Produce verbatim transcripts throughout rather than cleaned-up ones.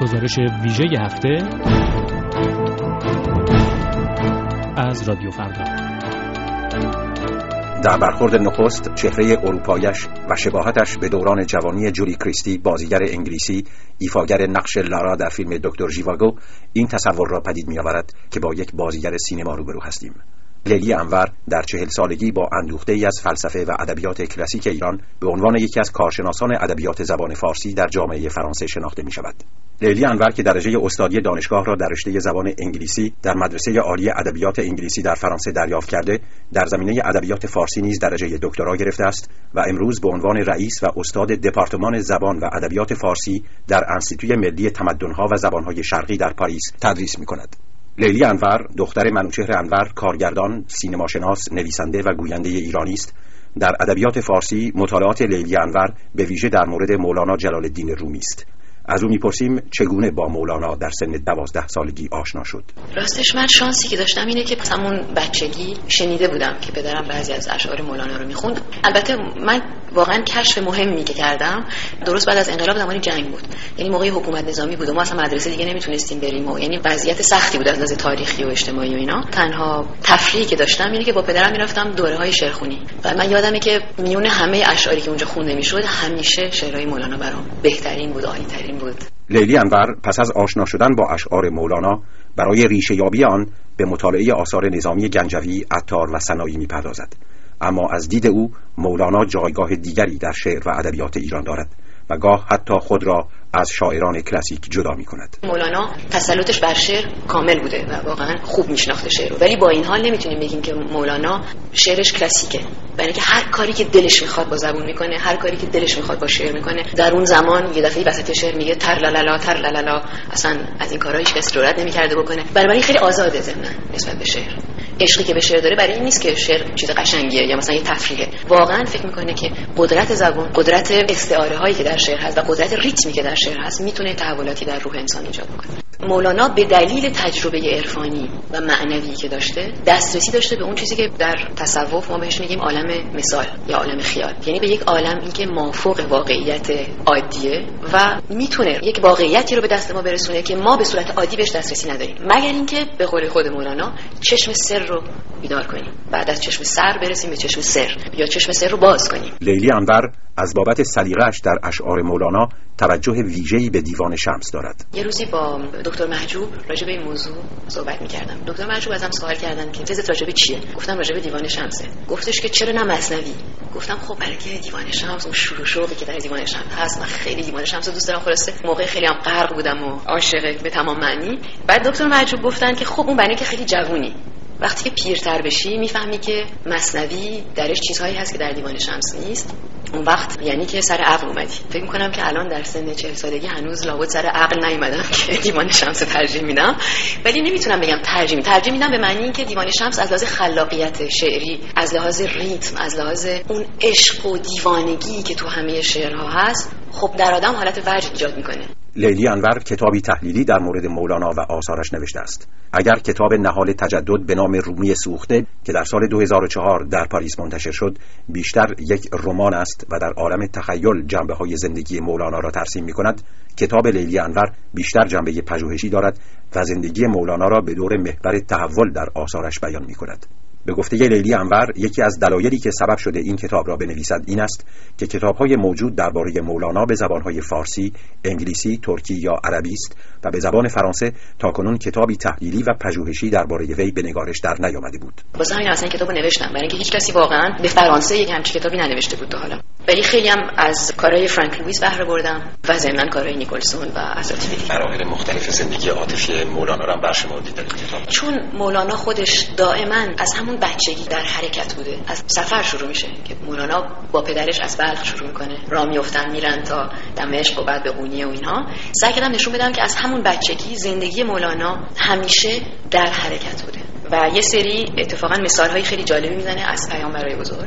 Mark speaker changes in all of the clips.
Speaker 1: گزارش ویژه هفته از رادیو فردا.
Speaker 2: در برخورد نخست چهره اروپایش و شباهتش به دوران جوانی جولی کریستی، بازیگر انگلیسی ایفاگر نقش لارا در فیلم دکتر ژیواگو، این تصور را پدید می‌آورد که با یک بازیگر سینما روبرو هستیم. لیلی انور در چهل سالگی با اندوخته‌ای از فلسفه و ادبیات کلاسیک ایران به عنوان یکی از کارشناسان ادبیات زبان فارسی در جامعه فرانسه شناخته می‌شود. لیلی انور که درجه استادی دانشگاه را در رشته زبان انگلیسی در مدرسه عالی ادبیات انگلیسی در فرانسه دریافت کرده، در زمینه ادبیات فارسی نیز درجه دکترا گرفته است و امروز به عنوان رئیس و استاد دپارتمان زبان و ادبیات فارسی در انستیتوی ملی تمدن‌ها و زبان‌های شرقی در پاریس تدریس می‌کند. لیلی انور دختر منوچهر انور، کارگردان، سینماشناس، نویسنده و گوینده ایرانی است. در ادبیات فارسی مطالعات لیلی انور به ویژه در مورد مولانا جلال الدین رومی است. از او میپرسیم چگونه با مولانا در سن دوازده سالگی آشنا شد.
Speaker 3: راستش من شانسی که داشتم اینه که همون بچگی شنیده بودم که پدرم بعضی از اشعار مولانا رو میخوند. البته من واقعا کشف مهمی که کردم درست بعد از انقلاب زمان جنگ بود، یعنی موقع حکومت نظامی بود و ما اصلا مدرسه دیگه نمیتونستیم بریم و یعنی وضعیت سختی بود از نظر تاریخی و اجتماعی و اینا. تنها تفریحی که داشتم اینه که با پدرم میرفتم دوره‌های شعرخوانی و من یادمه که میون همه اشعاری که اونجا خونده میشد همیشه شعرهای مولانا برام بهترین بود، عالی‌ترین بود.
Speaker 2: لیلی انور پس از آشنا شدن با اشعار مولانا برای ریشه یابی آن به مطالعه آثار نظامی گنجوی، عطار و سنایی میپردازد. اما از دید او مولانا جایگاه دیگری در شعر و ادبیات ایران دارد و گاه حتی خود را از شاعران کلاسیک جدا می کند.
Speaker 3: مولانا تسلطش بر شعر کامل بوده و واقعا خوب میشناخته شعر رو، ولی با این حال نمیتونیم بگیم که مولانا شعرش کلاسیکه، برای اینکه هر کاری که دلش میخواد با زبون میکنه، هر کاری که دلش میخواد با شعر میکنه. در اون زمان یه دفعه وسط شعر میگه تر لالالا تر لالالا، اصلا از این کارا هیچ کس جرئت نمیکرده بکنه. برای خیلی آزاده ضمن نسبت به شعر. عشقی که به شعر داره برای این نیست که شعر چیز قشنگیه یا مثلا یه تفریحه، واقعا فکر میکنه که قدرت زبان، قدرت استعاره هایی که در شعر هست و قدرت ریتمی که در شعر هست میتونه تحولاتی در روح انسان ایجاد بکنه. مولانا به دلیل تجربه عرفانی و معنوی که داشته دسترسی داشته به اون چیزی که در تصوف ما بهش میگیم عالم مثال یا عالم خیال، یعنی به یک عالمی که مافوق واقعیت عادیه و میتونه یک واقعیتی رو به دست ما برسونه که ما به صورت عادی بهش دسترسی نداریم، مگر اینکه به قول خود مولانا چشم سر رو بیدار کنیم، بعد از چشم سر برسیم به چشم سر یا چشم سر رو باز کنیم.
Speaker 2: لیلی انور از بابت سلیقه‌اش در اشعار مولانا توجه ویژه‌ای به دیوان شمس دارد.
Speaker 3: یه روزی با دکتر محجوب راجع به این موضوع صحبت می‌کردم. دکتر محجوب ازم سوال کردن که تزت راجع به چیه؟ گفتم راجع به دیوان شمسه. گفتش که چرا نه مثنوی؟ گفتم خب برای که دیوان شمس اون شور و شوقی که در دیوان شمس هست، من خیلی دیوان شمس رو دوست دارم. خلاصه موقع خیلی هم غرق بودم و عاشق به تمام معنی. بعد دکتر محجوب گفتن که خب اون برای که خیلی جوونی، وقتی که پیرتر بشی میفهمی که مثنوی درش چیزهایی هست که در دیوان شمس نیست. اون وقت یعنی که سر عقل اومدی. فکر میکنم که الان در سن چهل سالگی هنوز لابد سر عقل نیومدم که دیوان شمس ترجیح میدم، ولی نمیتونم بگم ترجیح میدم. ترجیح میدم به معنی اینکه دیوان شمس از لحاظ خلاقیت شعری، از لحاظ ریتم، از لحاظ اون عشق و دیوانگی که تو همه شعرها هست، خب در آدم حالت وجد ایجاد میکنه.
Speaker 2: لیلی انور کتابی تحلیلی در مورد مولانا و آثارش نوشته است. اگر کتاب نهال تجدد به نام رومی سوخته که در سال دو هزار و چهار در پاریس منتشر شد بیشتر یک رمان است و در عالم تخیل جنبه‌های زندگی مولانا را ترسیم می‌کند، کتاب لیلی انور بیشتر جنبه پژوهشی دارد و زندگی مولانا را به دور محور تحول در آثارش بیان می‌کند. به گفته لیلی انور یکی از دلایلی که سبب شده این کتاب را بنویسد این است که کتاب‌های موجود درباره مولانا به زبان‌های فارسی، انگلیسی، ترکی یا عربی است و به زبان فرانسه تاکنون کتابی تحلیلی و پژوهشی درباره وی به نگارش در نیامده بود.
Speaker 3: واسه همین اصلا کتابو نوشتم، برای اینکه هیچ کسی واقعا به فرانسه یک همچین کتابی ننوشته بود تا حالا. ولی خیلی هم از کارهای فرانک لوئیس بهره بردم و ضمن کارهای نیکلسون و اساتید دیگه.
Speaker 2: مراحل مختلف زندگی عاطفی مولانا را برشمردید در کتاب.
Speaker 3: چون مولانا خودش دائما از همون بچگی در حرکت بوده. از سفر شروع میشه که مولانا با پدرش از بلخ شروع میکنه، راه میافتن میرن تا دمشق و بعد به قونیه و اینها. سعی کردم نشون بدم که از همون بچگی زندگی مولانا همیشه در حرکت بوده و یه سری اتفاقا مثالهای خیلی جالبی میزنه از پیامبرای بزرگ که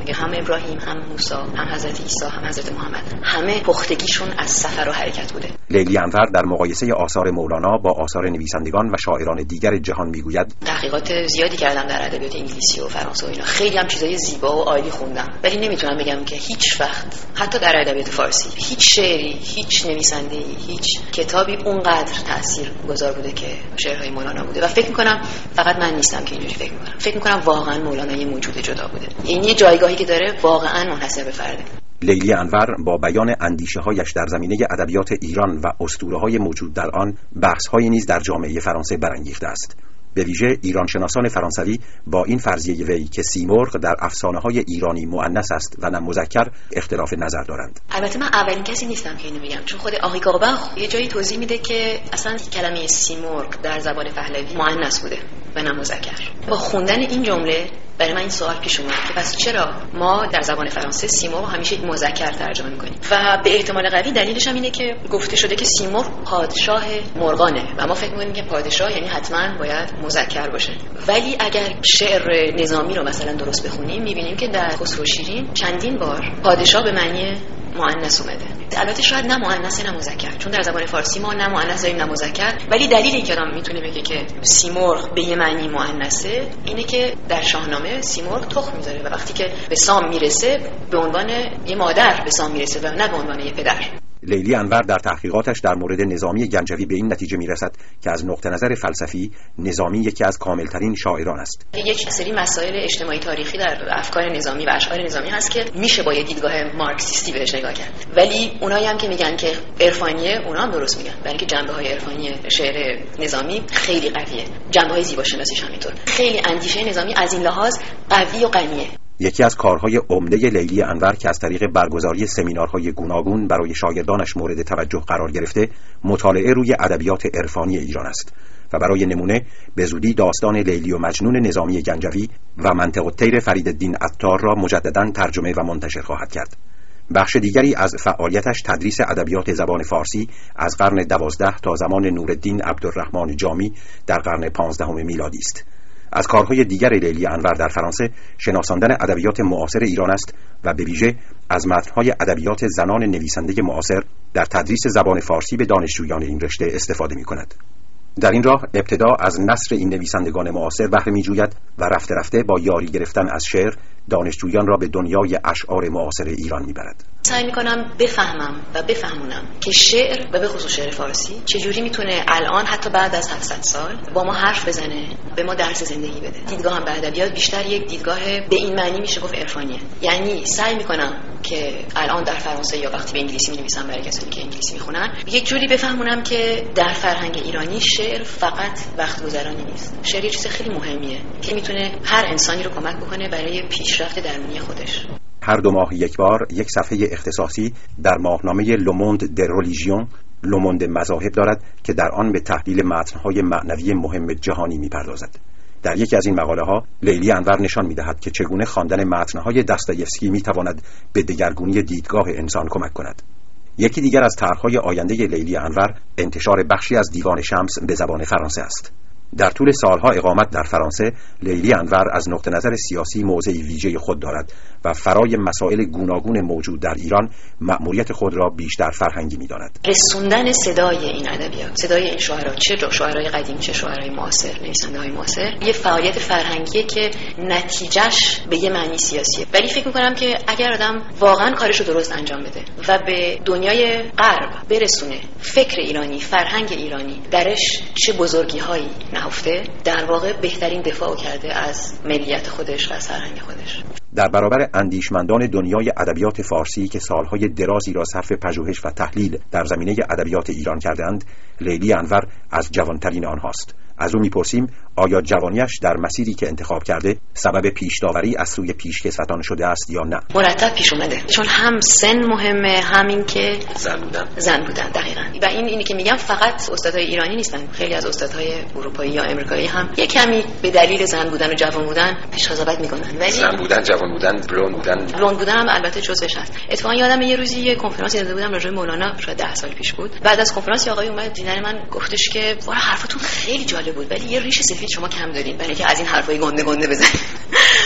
Speaker 3: میگه هم ابراهیم، هم موسی، هم حضرت عیسی، هم حضرت محمد، همه پختگیشون از سفر و حرکت بوده.
Speaker 2: لیلی انور در مقایسه آثار مولانا با آثار نویسندگان و شاعران دیگر جهان میگوید
Speaker 3: تحقیقات زیادی کردم در ادبیات انگلیسی و فرانسه و اینا، خیلی هم چیزای زیبا و عالی خوندم، ولی نمیتونم بگم که هیچ وقت حتی در ادبیات فارسی هیچ شعری، هیچ نویسنده‌ای، هیچ کتابی اونقدر تاثیرگذار بوده که شعرهای مولانا بوده. و فکر میکنم فقط من نیستم که اینجوری فکر میکنم، فکر میکنم واقعا مولانا یه موجود جدا بوده، این یه جایگاهی که داره واقعا منحصر به فرده.
Speaker 2: لیلی انور با بیان اندیشه‌هایش در زمینه ادبیات ایران و اسطوره‌های موجود در آن، بحث‌هایی نیز در جامعه فرانسه برانگیخته است. به ویژه ایرانشناسان فرانسوی با این فرضیه وی که سیمرغ در افسانه‌های ایرانی مؤنث است و نه مذکر اختلاف نظر دارند.
Speaker 3: البته من اولین کسی نیستم که اینو بگم، چون خود آقای قاقبخ یه جایی توضیح میده که اصلا کلمه سیمرغ در زبان پهلوی مؤنث بوده و نه مذکر. با خوندن این جمله برای من این سوال پیش اومد که پس چرا ما در زبان فرانسه سیمرغ همیشه مذکر ترجمه می‌کنیم؟ و به احتمال قوی دلیلش هم اینه که گفته شده که سیمرغ پادشاه مرغانه و ما فکر می‌کنیم که پادشاه یعنی حتما باید مذکر باشه. ولی اگر شعر نظامی رو مثلا درست بخونیم می‌بینیم که در خسرو شیرین چندین بار پادشاه به معنی مؤنث اومده. البته شاید نه مؤنث نه مذکر، چون در زبان فارسی ما نه مؤنث داریم نه مذکر، ولی دلیلی که آدم میتونه بگه که سیمرغ به یه معنی مؤنثه اینه که در شاهنامه سیمرغ تخم میذاره و وقتی که به سام میرسه به عنوان یه مادر به سام میرسه و نه به عنوان یه پدر.
Speaker 2: لیلی انور در تحقیقاتش در مورد نظامی گنجوی به این نتیجه میرسد که از نقطه نظر فلسفی نظامی یکی از کاملترین شاعران است.
Speaker 3: یک سری مسائل اجتماعی تاریخی در افکار نظامی و اشعار نظامی هست که میشه با یه دیدگاه مارکسیستی بهش نگاه کرد، ولی اونایی هم که میگن که عرفانیه اونا هم درست میگن، برای اینکه جنبه‌های عرفانی شعر نظامی خیلی قویه، جنبه‌های زیباشناسیش همینطور. خیلی اندیشه نظامی از این لحاظ قوی و غنیه.
Speaker 2: یکی از کارهای عمده لیلی انور که از طریق برگزاری سمینارهای گوناگون برای شاگردانش مورد توجه قرار گرفته، مطالعه روی ادبیات عرفانی ایران است و برای نمونه به زودی داستان لیلی و مجنون نظامی گنجوی و منطق الطیر فریدالدین عطار را مجدداً ترجمه و منتشر خواهد کرد. بخش دیگری از فعالیتش تدریس ادبیات زبان فارسی از قرن دوازده تا زمان نورالدین عبدالرحمن جامی در قرن پانزدهم میلادی است. از کارهای دیگر لیلی انور در فرانسه شناساندن ادبیات معاصر ایران است و به ویژه از متن‌های ادبیات زنان نویسنده معاصر در تدریس زبان فارسی به دانشجویان این رشته استفاده می‌کند. در این راه ابتدا از نثر این نویسندگان معاصر بهره می‌جوید و رفته رفته با یاری گرفتن از شعر دانشجویان را به دنیای اشعار معاصر ایران می‌برد.
Speaker 3: سعی می‌کنم بفهمم و بفهمونم که شعر و به خصوص شعر فارسی چجوری میتونه الان حتی بعد از هفتصد سال با ما حرف بزنه، به ما درس زندگی بده. دیدگاهم به ادبیات بیشتر یک دیدگاه به این معنی میشه گفت عرفانیه. یعنی سعی می‌کنم که الان در فرانسه یا وقتی به انگلیسی می‌نویسم برای کسانی که انگلیسی می‌خونن یک جوری بفهمونم که در فرهنگ ایرانی شعر فقط وقت گذرانی نیست. شعر یه چیز خیلی مهمیه که میتونه هر انسانی رو کمک بکنه برای پیشرفت درونی خودش.
Speaker 2: هر دو ماه یک بار یک صفحه اختصاصی در ماهنامه لوموند در ریلیژیون، لوموند مذاهب دارد که در آن به تحلیل متن‌های معنوی مهم جهانی می‌پردازد. در یکی از این مقاله‌ها لیلی انور نشان می‌دهد که چگونه خواندن متن‌های داستایفسکی می‌تواند به دگرگونی دیدگاه انسان کمک کند. یکی دیگر از طرح‌های آینده لیلی انور انتشار بخشی از دیوان شمس به زبان فرانسه است. در طول سالها اقامت در فرانسه، لیلی انور از نقطه نظر سیاسی موضعی ویژه خود دارد و فرای مسائل گوناگون موجود در ایران مأموریت خود را بیشتر فرهنگی می‌داند.
Speaker 3: رسوندن صدای این ادبیات، صدای این شاعرها، چه شاعرای قدیم چه شاعرای معاصر، نویسنده‌های معاصر، یه فعالیت فرهنگیه که نتیجهش به یه معنی سیاسیه. ولی فکر می‌کنم که اگر آدم واقعاً کارش رو درست انجام بده و به دنیای غرب برسونه فکر ایرانی، فرهنگ ایرانی درش چه بزرگی‌هایی نهفته، در واقع بهترین دفاع کرده از ملیت خودش و از فرهنگ خودش.
Speaker 2: در برابر اندیشمندان دنیای ادبیات فارسی که سالهای درازی را صرف پژوهش و تحلیل در زمینه ادبیات ایران کردند، لیلی انور از جوانترین آنهاست. از او میپرسیم آیا جوانیش در مسیری که انتخاب کرده سبب پیشداوری از سوی پیشکسوتان شده است یا نه؟
Speaker 3: مرتب پیش اومده، چون هم سن مهمه، همین که
Speaker 2: زن بودن
Speaker 3: زن بودن دقیقاً. و این اینی که میگم فقط استادهای ایرانی نیستن، خیلی از استادهای اروپایی یا آمریکایی هم یک کمی به دلیل زن بودن و جوان بودن پیش قضاوت میکنن. ولی
Speaker 2: زن بودن، جوان بودن، بلوند بودن
Speaker 3: بلوند بودن هم البته جزوش هست. اتفاقا یادم یه روزی یه کنفرانسی داده بودم راجع به مولانا، شاید ده سال پیش بود. بعد از کنفرانس آقای اومد دیدن من، گفتش که واه حرفتون خیلی جالب بود ولی یه ریش سفید شما کم دارین، برای اینکه از این حرفای گنده گنده بزنید.
Speaker 2: اگه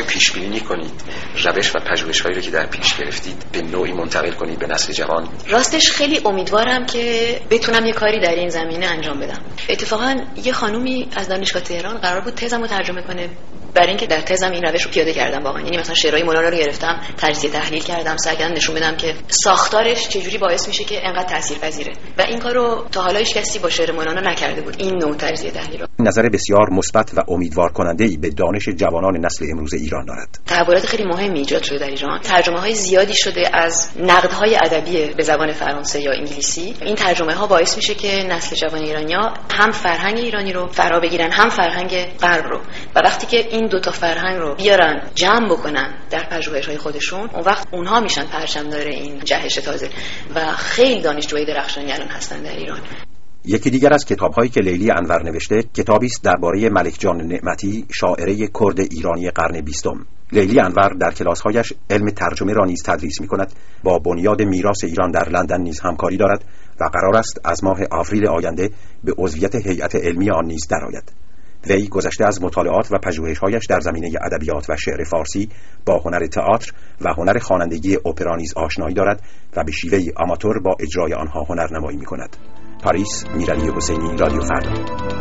Speaker 2: پیش بینی کنید روش و پژوهش‌هایی رو که در پیش گرفتید به نوعی منتقل کنید به نسل جوان؟
Speaker 3: راستش خیلی امیدوارم که بتونم یه کاری در این زمینه انجام بدم. اتفاقا یه خانومی از دانشگاه تهران قرار بود تزمو ترجمه کنه، برای اینکه در تزم این روش رو پیاده کردم واقعا. یعنی مثلا شعرهای مولانا رو گرفتم، تجزیه تحلیل کردم، سعی کردم نشون بدم که ساختارش چجوری باعث میشه که انقدر تاثیرپذیره و این کارو تا حالا هیچ کسی با شعر مولانا نکرده بود، این نوع تجزیه تحلیل رو.
Speaker 2: نظر بسیار مثبت و امیدوار کننده‌ای به دانش جوانان نسل امروز ایران دارد.
Speaker 3: تحولات خیلی مهمی ایجاد شده در ایران. ترجمه‌های زیادی شده از نقدهای ادبی به زبان فرانسه یا انگلیسی. این ترجمه‌ها باعث میشه که نسل جوان ایرانی‌ها هم فرهنگ ایرانی رو فرا بگیرن، هم فرهنگ غرب رو. و وقتی که این دو تا فرهنگ رو بیارن جمع بکنن در پژوهش‌های خودشون، اون وقت اونها میشن پرچم‌دار این جهش تازه و خیلی دانشجوی درخشانی الان هستن در ایران.
Speaker 2: یکی دیگر از کتاب‌هایی که لیلی انور نوشته کتابی است درباره ملک جان نعمتی، شاعره کرد ایرانی قرن بیستم. لیلی انور در کلاس‌هایش علم ترجمه را نیز تدریس می‌کند، با بنیاد میراث ایران در لندن نیز همکاری دارد و قرار است از ماه آوریل آینده به عضویت هیئت علمی آن نیز درآید. وی گذشته از مطالعات و پژوهش‌هایش در زمینه ادبیات و شعر فارسی با هنر تئاتر و هنر خوانندگی اپرا نیز آشنایی دارد و به شیوهی آماتور با اجرای آنها هنرنمایی می‌کند. پاریس، میرعلی حسینی، رادیو فردا.